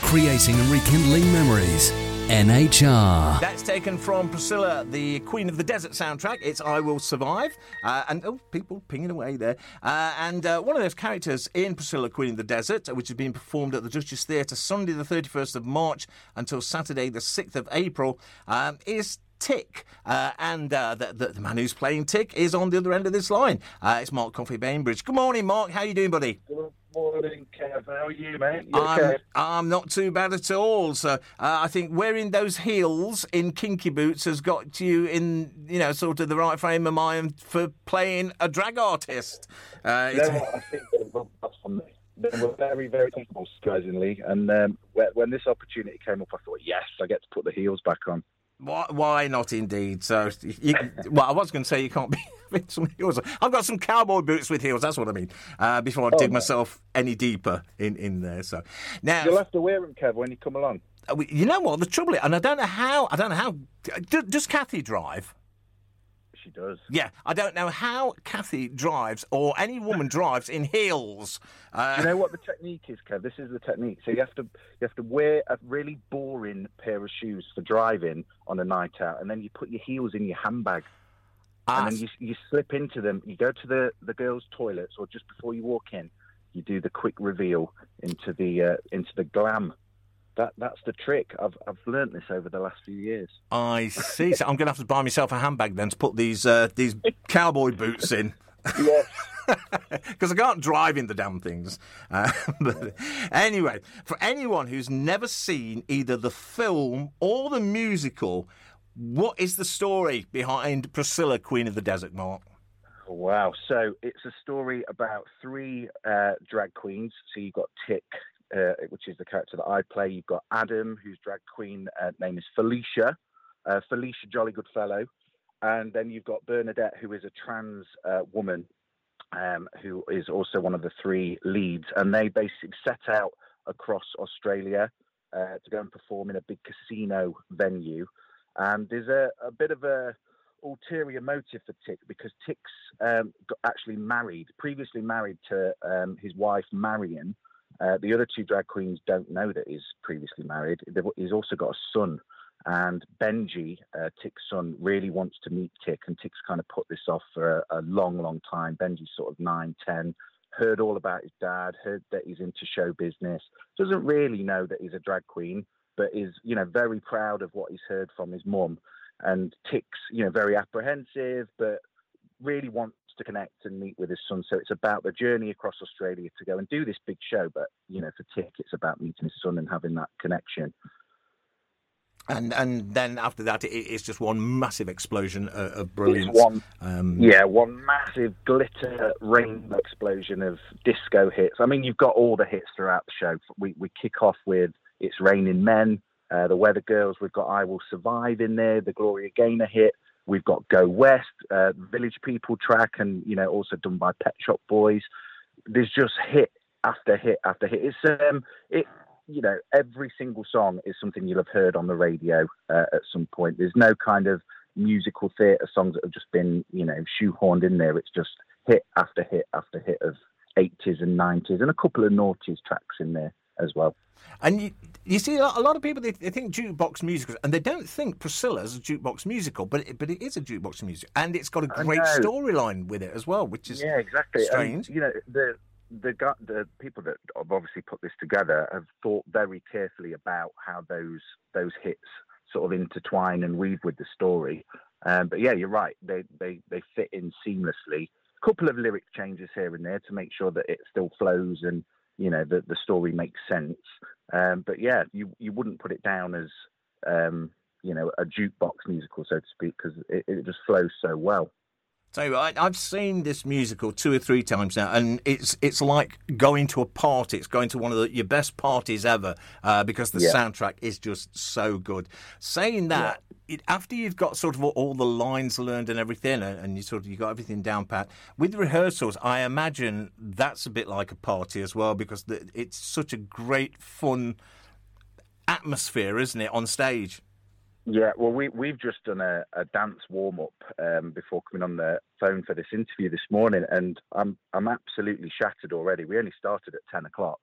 creating and rekindling memories. NHR. That's taken from Priscilla, the Queen of the Desert soundtrack. It's I Will Survive. People pinging away there. And one of those characters in Priscilla, Queen of the Desert, which is being performed at the Duchess Theatre Sunday the 31st of March until Saturday the 6th of April, is Tick. The man who's playing Tick is on the other end of this line. It's Mark Coffey-Bainbridge. Good morning, Mark. How you doing, buddy? Good morning, Kev. How are you, mate? You okay? I'm not too bad at all. So I think wearing those heels in kinky boots has got you in, sort of the right frame of mind for playing a drag artist. I think that's for me. They were very, very comfortable, surprisingly. And when this opportunity came up, I thought, yes, I get to put the heels back on. Why not, indeed? So, I was going to say you can't be with some heels. I've got some cowboy boots with heels. That's what I mean. Before I dig myself any deeper in there. So now you'll have to wear them, Kev, when you come along. You know what? The trouble is, and I don't know how. Does Kathy drive? She does. Yeah, I don't know how Kathy drives or any woman drives in heels. Do you know what the technique is, Kev? This is the technique. So you have to wear a really boring pair of shoes for driving on a night out, and then you put your heels in your handbag, and then you slip into them. You go to the girls' toilets, or just before you walk in, you do the quick reveal into the glam. That's the trick. I've learnt this over the last few years. I see. So I'm going to have to buy myself a handbag then to put these cowboy boots in. Yes. Because I can't drive in the damn things. But anyway, for anyone who's never seen either the film or the musical, what is the story behind Priscilla, Queen of the Desert, Mark? Wow. So it's a story about three drag queens. So you've got Tick, which is the character that I play. You've got Adam, whose drag queen name is Felicia. Felicia Jolly Goodfellow. And then you've got Bernadette, who is a trans woman, who is also one of the three leads. And they basically set out across Australia to go and perform in a big casino venue. And there's a bit of a ulterior motive for Tick, because Tick's actually previously married to his wife, Marion. The other two drag queens don't know that he's previously married. He's also got a son. And Benji, Tick's son, really wants to meet Tick, and Tick's kind of put this off for a long, long time. Benji's sort of 9, 10, heard all about his dad, heard that he's into show business, doesn't really know that he's a drag queen, but is, very proud of what he's heard from his mum. And Tick's, very apprehensive, but really wants to connect and meet with his son. So it's about the journey across Australia to go and do this big show. But, for Tick, it's about meeting his son and having that connection. And then after that, it's just one massive explosion of brilliance. One massive glitter rainbow explosion of disco hits. I mean, you've got all the hits throughout the show. We kick off with It's Raining Men, the Weather Girls. We've got I Will Survive in there, the Gloria Gaynor hit. We've got Go West, Village People track, and, also done by Pet Shop Boys. There's just hit after hit after hit. It's, every single song is something you'll have heard on the radio at some point. There's no kind of musical theatre songs that have just been, shoehorned in there. It's just hit after hit after hit of 80s and 90s, and a couple of noughties tracks in there as well. And you see a lot of people, they think jukebox musical, and they don't think Priscilla's a jukebox musical, but it is a jukebox musical, and it's got a great storyline with it as well, which is exactly strange. And, the people that have obviously put this together have thought very carefully about how those hits sort of intertwine and weave with the story. But yeah, you're right. They fit in seamlessly. A couple of lyric changes here and there to make sure that it still flows and the story makes sense. But yeah, you wouldn't put it down as a jukebox musical, so to speak, because it just flows so well. So I've seen this musical 2 or 3 times now, and it's like going to a party. It's going to one of your best parties ever because the soundtrack is just so good. Saying that, after you've got sort of all the lines learned and everything, and you got everything down pat, with rehearsals, I imagine that's a bit like a party as well, because it's such a great, fun atmosphere, isn't it, on stage? Yeah, well, we've just done a dance warm-up before coming on the phone for this interview this morning, and I'm absolutely shattered already. We only started at 10 o'clock,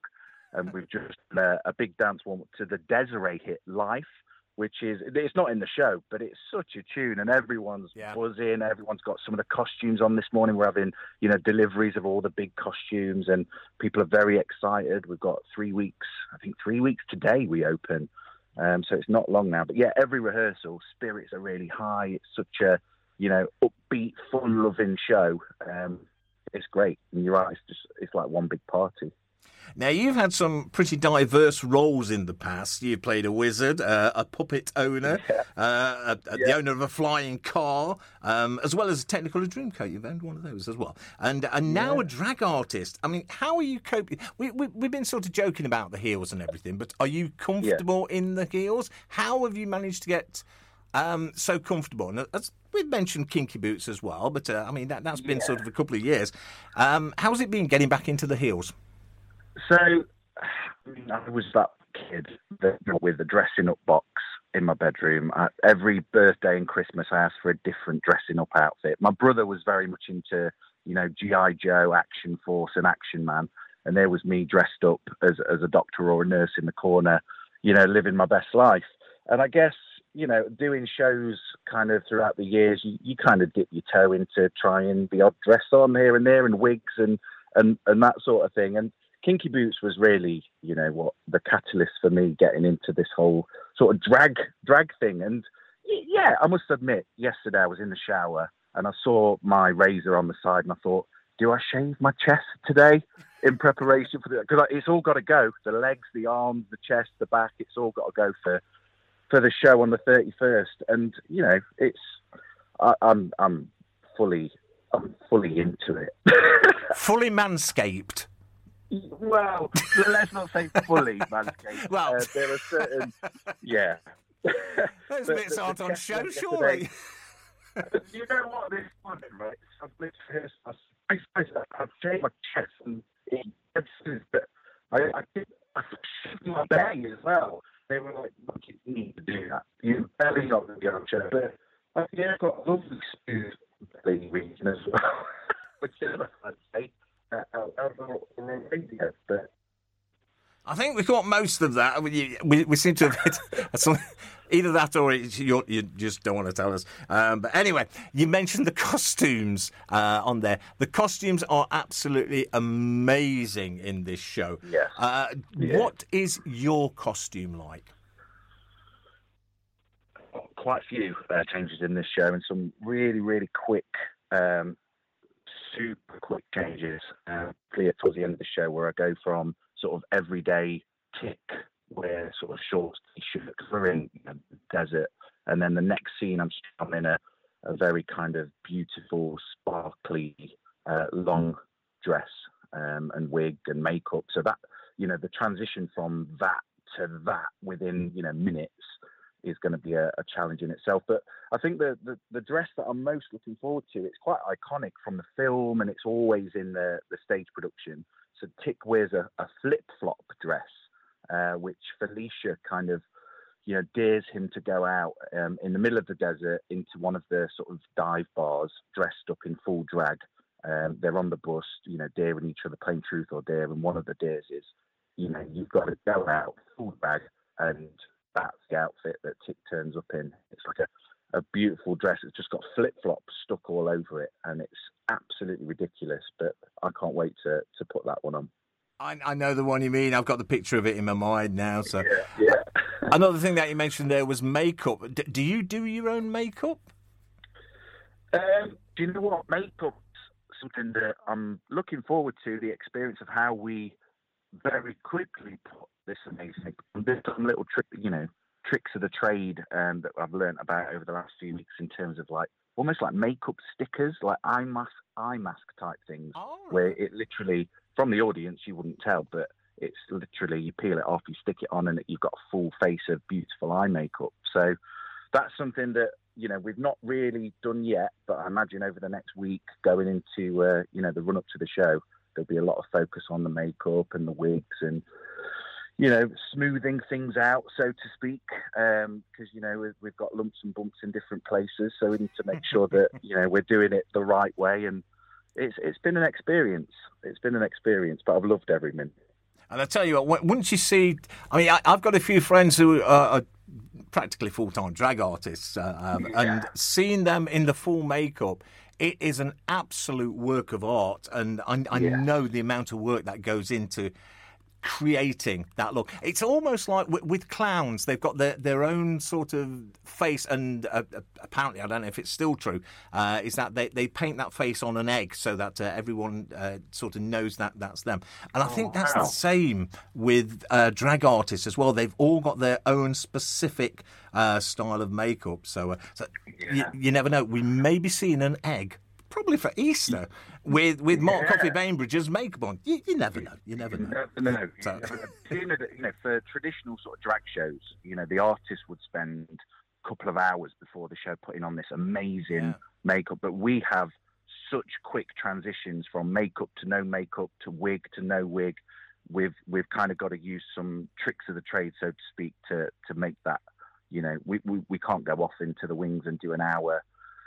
and we've just done a big dance one to the Desiree hit Life, which it's not in the show, but it's such a tune, and everyone's buzzing. Everyone's got some of the costumes on this morning. We're having, deliveries of all the big costumes, and people are very excited. We've got 3 weeks, I think 3 weeks today we open. So it's not long now. But yeah, every rehearsal, spirits are really high. It's such a, upbeat, fun-loving show. It's great. And you're right, it's like one big party. Now, you've had some pretty diverse roles in the past. You've played a wizard, a puppet owner, the owner of a flying car, as well as a technical dreamcoat. You've owned one of those as well. And now a drag artist. I mean, how are you coping? We've been sort of joking about the heels and everything, but are you comfortable in the heels? How have you managed to get so comfortable? And as we've mentioned kinky boots as well, but that's been sort of a couple of years. How's it been getting back into the heels? So, I was that kid with a dressing up box in my bedroom. Every birthday and Christmas, I asked for a different dressing up outfit. My brother was very much into, G.I. Joe, Action Force, and Action Man. And there was me dressed up as a doctor or a nurse in the corner, living my best life. And I guess, doing shows kind of throughout the years, you kind of dip your toe into trying the odd dress on here and there, and wigs and that sort of thing. And Kinky Boots was really, what the catalyst for me getting into this whole sort of drag thing. And yeah, I must admit, yesterday I was in the shower and I saw my razor on the side and I thought, do I shave my chest today in preparation for because it's all got to go. The legs, the arms, the chest, the back, it's all got to go for the show on the 31st. And, I'm fully into it. Fully manscaped. Well, let's not say fully manscaped. Well, there are certain, Those bits aren't on show, surely. You know what this one, right? I've shaved my chest and but I shaved my bang as well. They were like, look, you need to do that. You're barely not going to get on show. But I've got a lovely smooth belly region as well, which is, I'd say, but I think we got most of that. We seem to have hit either that or you just don't want to tell us. But anyway, you mentioned the costumes on there. The costumes are absolutely amazing in this show. Yes. What is your costume like? Quite a few changes in this show, and some really, really quick, super quick changes. Clear towards the end of the show, where I go from sort of everyday Tick, wear sort of shorts, t-shirt, because we're in the desert, and then the next scene I'm in a very kind of beautiful, sparkly, long dress and wig and makeup. So that, the transition from that to that within minutes is going to be a challenge in itself. But I think the dress that I'm most looking forward to, it's quite iconic from the film, and it's always in the stage production. So Tick wears a flip-flop dress, which Felicia kind of, dares him to go out in the middle of the desert into one of the sort of dive bars, dressed up in full drag. They're on the bus, daring each other, playing truth or dare, and one of the dares is, you've got to go out full drag, and that's the outfit that Tick turns up in. It's like a beautiful dress. It's just got flip-flops stuck all over it, and it's absolutely ridiculous, but I can't wait to put that one on. I know the one you mean. I've got the picture of it in my mind now. So yeah. Another thing that you mentioned there was makeup. Do you do your own makeup? Do you know what? Makeup's something that I'm looking forward to, the experience of how we very quickly put this amazing. There's some little tricks of the trade that I've learned about over the last few weeks in terms of almost like makeup stickers, like eye mask type things, where it literally, from the audience, you wouldn't tell, but it's literally you peel it off, you stick it on, and you've got a full face of beautiful eye makeup. So that's something that we've not really done yet, but I imagine over the next week, going into the run up to the show, there'll be a lot of focus on the makeup and the wigs and smoothing things out, so to speak, because we've got lumps and bumps in different places, so we need to make sure that we're doing it the right way. And it's been an experience. But I've loved every minute. And I tell you what, once you see, I mean, I've got a few friends who are practically full-time drag artists, and seeing them in the full makeup, it is an absolute work of art, and I know the amount of work that goes into creating that look. It's almost like with clowns, they've got their own sort of face, and apparently, I don't know if it's still true, is that they paint that face on an egg so that everyone sort of knows that that's them. And I think that's the same with drag artists as well. They've all got their own specific style of makeup. So you never know. We may be seeing an egg probably for Easter with Mark Coffey Bainbridge's makeup on. You never know. You never know. No. So. For traditional sort of drag shows, the artist would spend a couple of hours before the show putting on this amazing makeup. But we have such quick transitions from makeup to no makeup to wig to no wig. We've kind of got to use some tricks of the trade, so to speak, to make that. We can't go off into the wings and do an hour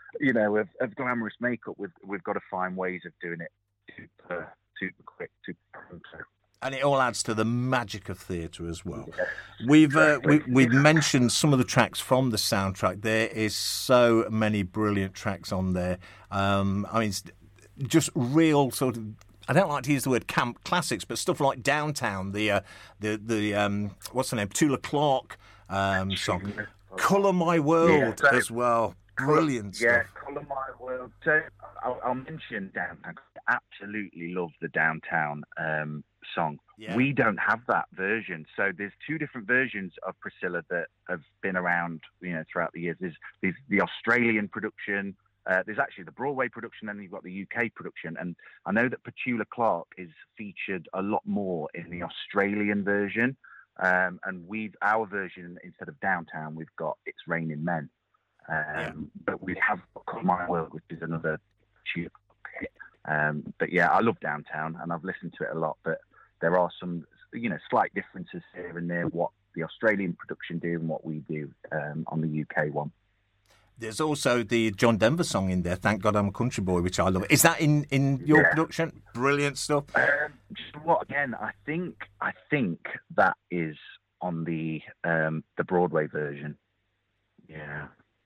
of glamorous makeup. We've got to find ways of doing it super quick, super pronto. And it all adds to the magic of theatre as well. Yeah, we've mentioned some of the tracks from the soundtrack. There is so many brilliant tracks on there. I mean, it's just real sort of, I don't like to use the word camp classics, but stuff like Downtown, the what's her name, Petula Clark song, Colour My World as well. Brilliant stuff. Yeah, Colour My World. So I'll mention Downtown. I absolutely love the Downtown song. Yeah. We don't have that version. So there's two different versions of Priscilla that have been around, throughout the years. There's the Australian production. There's actually the Broadway production, and then you've got the UK production. And I know that Petula Clark is featured a lot more in the Australian version. And our version, instead of Downtown, we've got It's Raining Men. But we have got My World, which is another hit. But yeah, I love Downtown, and I've listened to it a lot. But there are some, slight differences here and there, what the Australian production do and what we do on the UK one. There's also the John Denver song in there, Thank God I'm a Country Boy, which I love. Is that in your production? Brilliant stuff. Again, I think that is on the Broadway version. Yeah.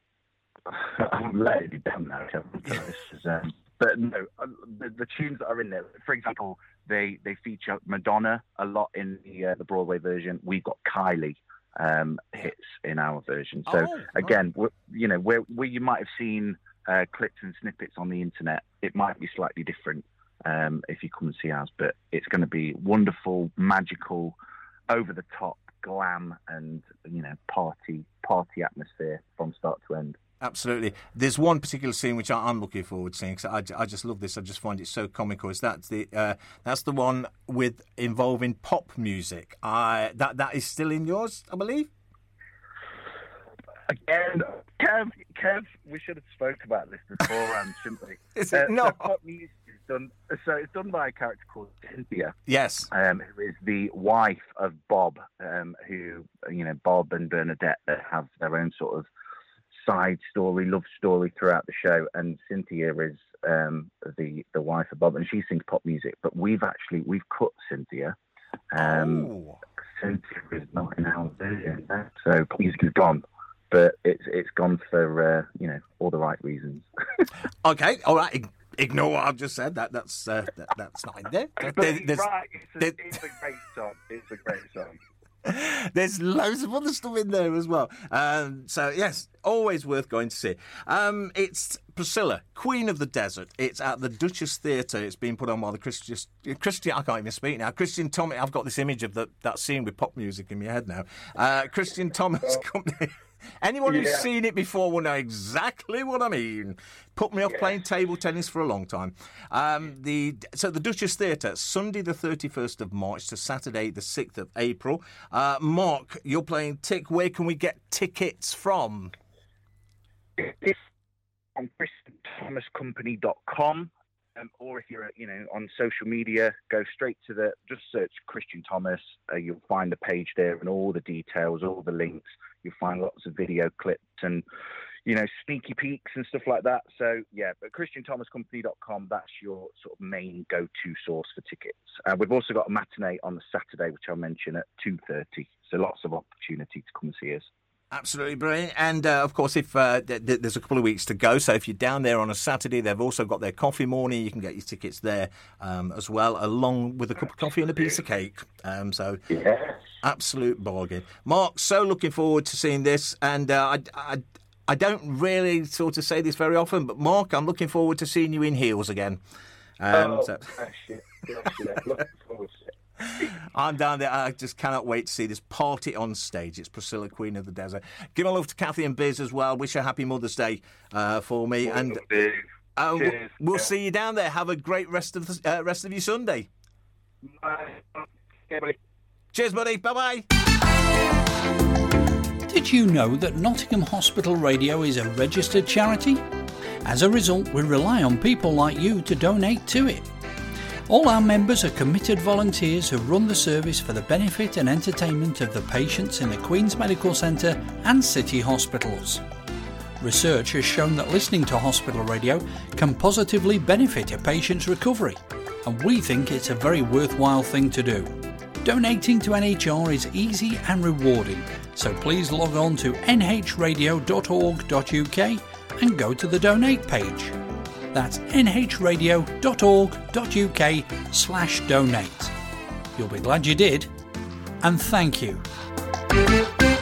I'm letting it down now, Kevin. But no, the tunes that are in there, for example, they feature Madonna a lot in the Broadway version. We've got Kylie hits in our version. So again, where you might have seen clips and snippets on the internet, it might be slightly different if you come and see ours. But it's going to be wonderful, magical, over the top, glam, and party atmosphere from start to end. Absolutely. There's one particular scene which I'm looking forward to seeing, because I just love this. I just find it so comical. That's the one involving pop music. That is still in yours, I believe. Again, Kev, we should have spoke about this beforehand, shouldn't we? Is it not? So pop music is done. So it's done by a character called Cynthia. Yes. Who is the wife of Bob, who Bob and Bernadette, that have their own sort of side story, love story throughout the show, and Cynthia is the wife of Bob, and she sings pop music. But we've cut Cynthia. Cynthia is not in our version, so music is gone. But it's gone for all the right reasons. Okay, all right. Ignore what I've just said. That's not in there. Right, it's a great song. It's a great song. There's loads of other stuff in there as well. So, yes, always worth going to see. It's Priscilla, Queen of the Desert. It's at the Duchess Theatre. It's been put on by the Christian, I can't even speak now. Christian Thomas, I've got this image of that scene with pop music in my head now. Christian Thomas Company. Anyone who's seen it before will know exactly what I mean. Put me off playing table tennis for a long time. The Duchess Theatre, Sunday the 31st of March to Saturday the 6th of April. Mark, you're playing Tick. Where can we get tickets from? It's on christianthomascompany.com. Or if you're, on social media, go straight to just search Christian Thomas. You'll find the page there and all the details, all the links. You'll find lots of video clips, and sneaky peeks and stuff like that. So, yeah, but ChristianThomasCompany.com, that's your sort of main go-to source for tickets. We've also got a matinee on the Saturday, which I'll mention at 2:30. So lots of opportunity to come and see us. Absolutely brilliant. And, of course, if there's a couple of weeks to go, so if you're down there on a Saturday, they've also got their coffee morning. You can get your tickets there as well, along with a cup of coffee and a piece of cake. So, absolute bargain. Mark, so looking forward to seeing this. And I don't really sort of say this very often, but, Mark, I'm looking forward to seeing you in heels again. Looking forward to it. I'm down there. I just cannot wait to see this party on stage. It's Priscilla, Queen of the Desert. Give my love to Kathy and Biz as well. Wish her happy Mother's Day for me. And we'll see you down there. Have a great rest of your Sunday. Bye. Okay, buddy. Cheers, buddy. Bye-bye. Did you know that Nottingham Hospital Radio is a registered charity? As a result, we rely on people like you to donate to it. All our members are committed volunteers who run the service for the benefit and entertainment of the patients in the Queen's Medical Centre and city hospitals. Research has shown that listening to hospital radio can positively benefit a patient's recovery, and we think it's a very worthwhile thing to do. Donating to NHR is easy and rewarding, so please log on to nhradio.org.uk and go to the donate page. That's nhradio.org.uk/donate. You'll be glad you did, and thank you.